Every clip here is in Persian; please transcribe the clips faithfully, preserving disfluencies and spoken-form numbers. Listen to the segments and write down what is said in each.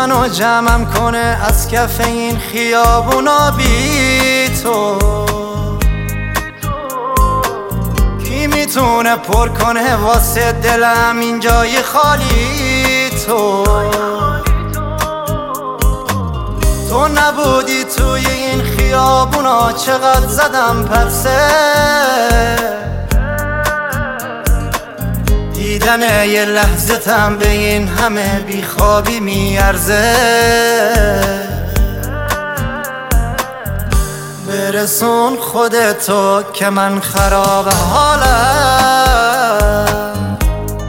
منو جمعم کنه از کف این خیابونا بی تو. کی میتونه پر کنه واسه دلم این جای خالی تو. تو نبودی توی این خیابونا چقدر زدم پرسه. دیدن یه لحظتم به این همه بیخوابی میارزه. برسون خودتو که من خراب حالم.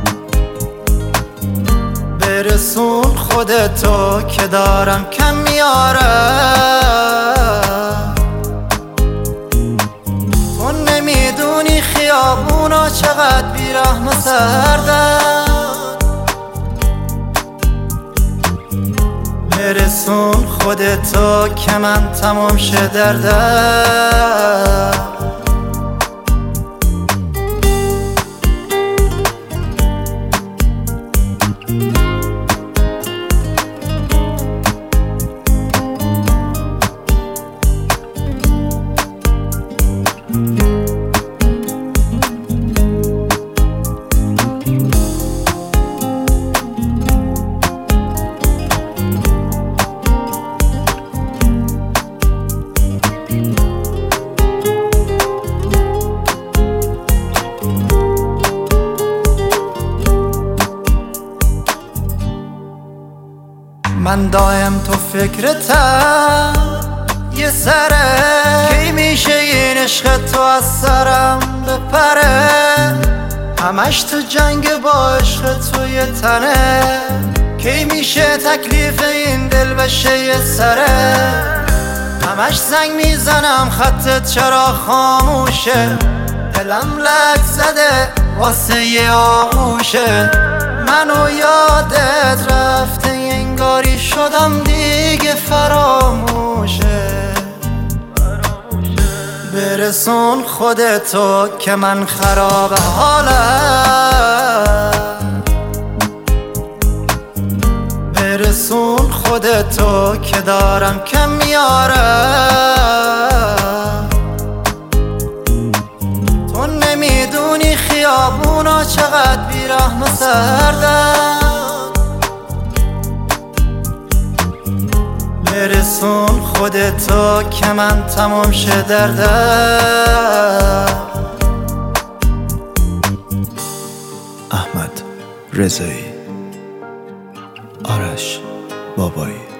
برسون خودتو که دارم کم میارم. تو نمیدونی خیابونا چقدر بیرحم و سردن. برسون خودتو که من تمام شه دردم. من دایم تو فکرتم یه سره. کی میشه این عشق تو از سرم بپره. همش تو جنگ با عشق تو یه تنه. کی میشه تکلیف این دل بشه یه سره. همش زنگ میزنم خطت چرا خاموشه. دلم لک زده واسه یه آغوشه. منو یادت رفته انگاری شدم دیگه فراموشه. برسون خودتو که من خراب حالم. برسون خودتو که دارم کم میارم. تو نمیدونی خیابونا چقدر بیرحم و سردن. برسون خودتو که من تمام شه دردم. احمد رضایی، آرش بابایی.